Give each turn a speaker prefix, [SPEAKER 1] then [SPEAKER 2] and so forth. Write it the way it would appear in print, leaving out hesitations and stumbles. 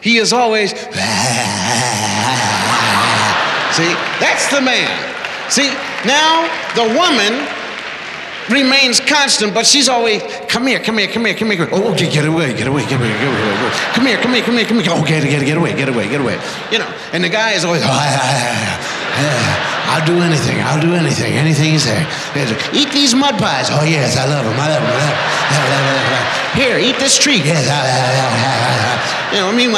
[SPEAKER 1] He is always, see, that's the man. See, now the woman remains constant, but she's always, come here. Oh, okay, get away. Come here. Oh, get away. You know, and the guy is always, I'll do anything. Anything you say. Eat these mud pies. Oh, yes, I love them. Here, eat this treat. Yes, you know, meanwhile,